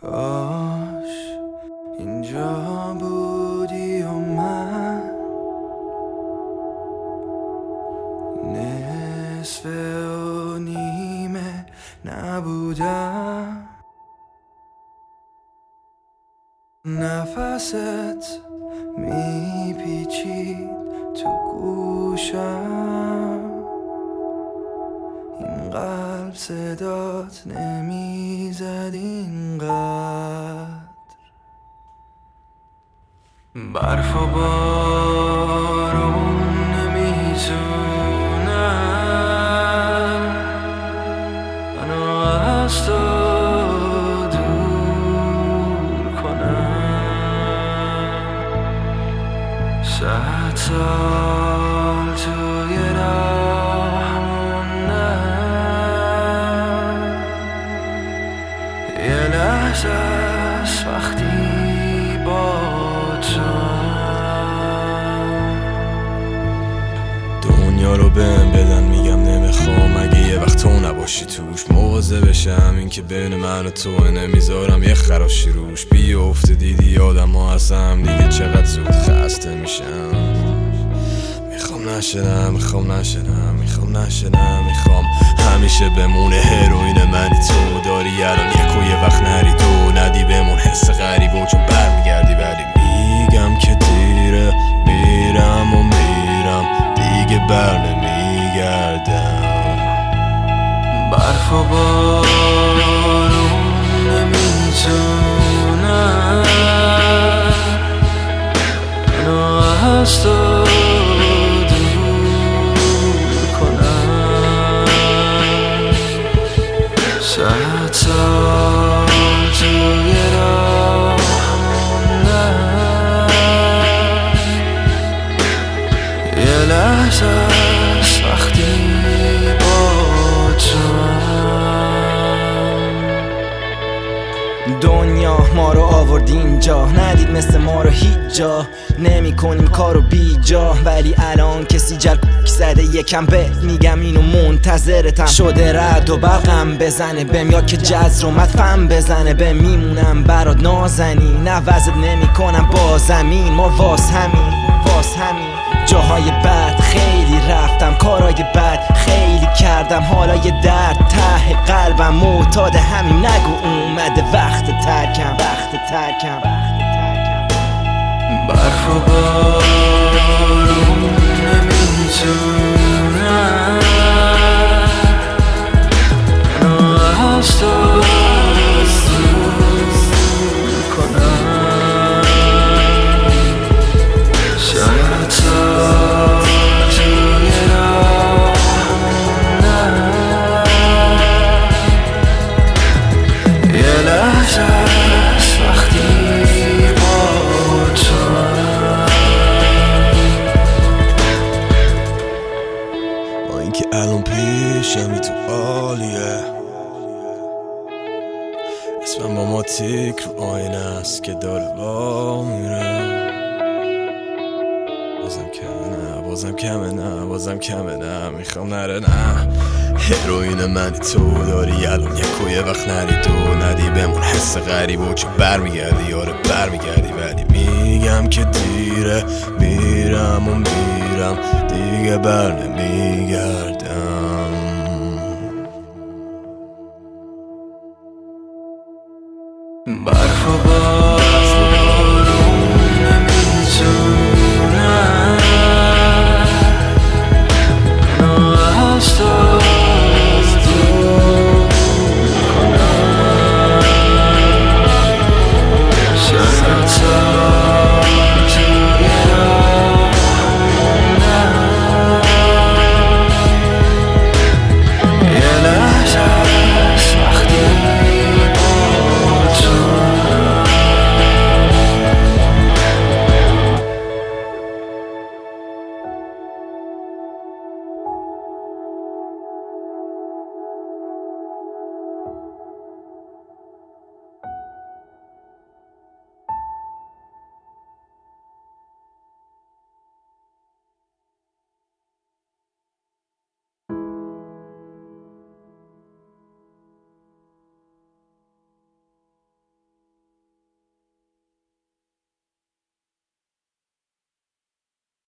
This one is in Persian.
کاش اینجا بودی و من نصف و نیمه نبودم. نفست میپیچید تو گوشم، این قلب صدات نمیزد اینقدر. برف و بارون نمیتونن منو از تو دور کنن. 100 سال توی راه موندم، یه لحظه است وقتی با دنیا رو بهم بدن میگم نمیخوام، اگه یه وقت تو نباشی توش مواظب بشم. این که بین من و تو نمیذارم یه خراشی روش بیفته. دیدی آدم ها هستم دیگه چقدر زود خسته میشم. میخوام نشدم میخوام همیشه بمونه هروئین منی تو. داری الان یک و یه وقت نری تو ندی بمون حس غریبه، چون برمیگردی ولی میگم که دیره. میرم و میرم دیگه بر نمیگردم. برف و بارون نمیتونن منو از تو دور کنن. 100 سال توی راه موندم، یه لحظه است وقتی با دنیا ما رو آورد اینجا، ندید مثل ما رو هیچ جا نمی کنیم کارو بی جا. ولی الان کسی جلک زده یکم به میگم اینو منتظرتم. شده رد و برقم بزنه بهم، یا که جز رو مدفن بزنه بهم. میمونم برات نازنین، نوزت نمی کنم با زمین. ما واس همین جاهای بد خیلی رفتم، کارهای بد خیلی کردم. حالا یه درد ته قلبم معتاد همین. نگو اومده وقت ترکم. برف و بارون نمیتونن منو از تو دور کنن. 100 سال توی راه موندم، یه لحظه است وقتی با تو. با اینکه الان پیشمی تو عالیه، اسمم با ما تیک رو آینه است که داره با میره. بازم کمه نه میخوام نره نه. هروئین منی تو داری الان یک و یه وقت نری تو ندی بمون حس غریبه، چون برمیگردی یاره برمیگردی ولی میگم که دیره. میرم و میرم دیگه بر نمیگردم. برف و